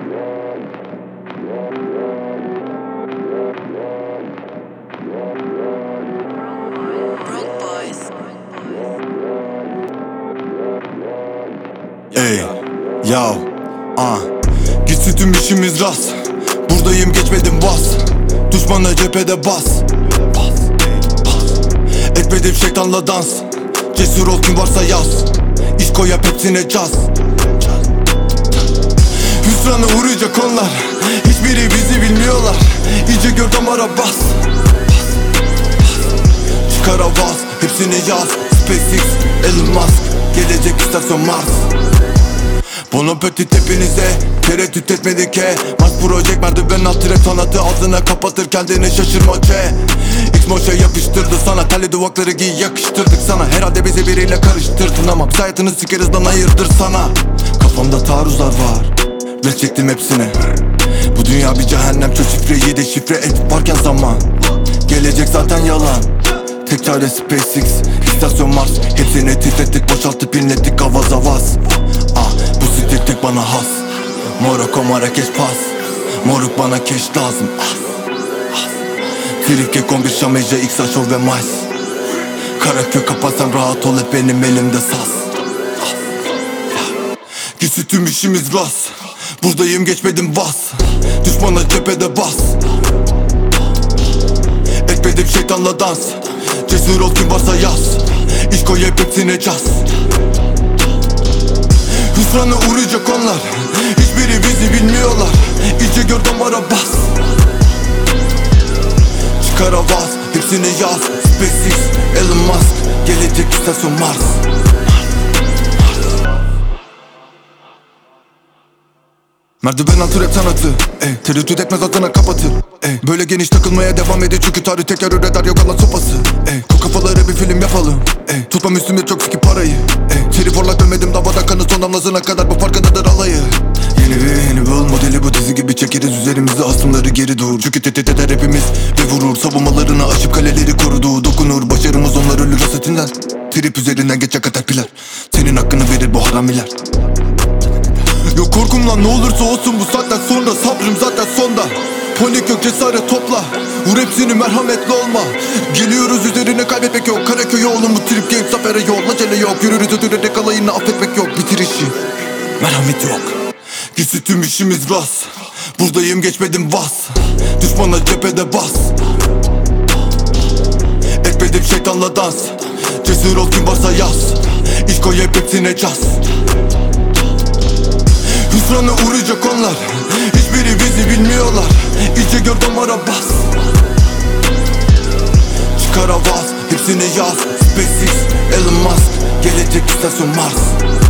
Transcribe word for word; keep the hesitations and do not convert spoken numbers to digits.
Ey, yav, ah gitsin tüm işimiz rast. Buradayım geçmedim bas. Düşmana cephede bas. Bas, bas. Etmedim şeytanla dans. Cesur ol kim varsa yaz. İş koy yap hepsine caz. Hüsrana uğrayacak onlar. Hiçbiri bizi bilmiyorlar. İyice gör damara bas. Çıkar avaz, hepsini yaz. SpaceX, Elon Musk, gelecek istasyon Mars. Bon appetit hepinize, tereddüt etmedik he. Mars Project merdiven alt trap sanatı ağzına kapatır kendini şaşırma çe. X-Moş'a yapıştırdı sana, telli duvakları giy yakıştırdık sana. Herhalde bizi biriyle karıştırdın ama biz hayatını sikeriz lan hayırdır sana. Kafamda taarruzlar var ve çektim hepsini. Bu dünya bir cehennem, çöz şifreyi de şifre et varken zaman. Gelecek zaten yalan, tek çare SpaceX, istasyon Mars. Hepsini titrettik, boşaltıp inlettik avaz avaz. Ah bu stil tek bana has. Moroko Marrakeş pas. Moruk bana keş lazım. Ah, ah. Tripke kombir Şameje X Aşov ve Mais. Karaköy kapatsan rahat ol, hep benim elimde saz. Ah, ah. Gitsin tüm işimiz rast. Buradayım geçmedim bas. Düşmana cephede bas. Etmedim şeytanla dans. Cesur ol kim varsa yaz. İş koy hep hepsine caz. Hüsrana uğrayacak onlar. Hiçbiri bizi bilmiyorlar. İyice gör damara bas. Çıkar avaz, hepsini yaz. SpaceX, Elon Musk, gelecek istasyon Mars. Merdiven altı rap sanatı, ey. Tereddüt etmez adına kapatır, ey. Böyle geniş takılmaya devam edin çünkü tarih tekrar üreder yok Allah sopası, ey. Koy kafaları bir film yapalım, ey. Tutmam üstümde çok fikir parayı, ey. Trip orlak dönmedim davada kanı son damlasına kadar bu farkındadır alayı. Yeni bir yeni bir modeli bu dizi gibi çekeriz üzerimize asımları geri dur. Çünkü tehdit eder hepimiz ve vurur. Savunmalarını aşıp kaleleri korudu. Dokunur başarımız onlar ölür hasetinden. Trip üzerinden geçecek katerpiler. Senin hakkını verir bu haramiler. Yok korkum lan ne olursa olsun bu saatten sonra. Sabrım zaten sonda. Panik yok cesaret topla. Vur hepsini merhametli olma. Geliyoruz üzerine kaybetmek yok. Karaköy oğlum bu trip game safere yol. Acele yok yürürüz ödürerek alayını affetmek yok. Bitir işi merhamet yok. Gitsin tüm işimiz rast. Buradayım geçmedim bas. Düşmana cephede bas. Etmedim şeytanla dans. Cesur ol kim varsa yaz. İş koy hep hepsine caz. Hüsrana uğrayacak onlar. Hiçbiri bizi bilmiyorlar. İyice gör damara bas. Çıkar avaz, hepsini yaz. SpaceX, Elon Musk, gelecek istasyon Mars.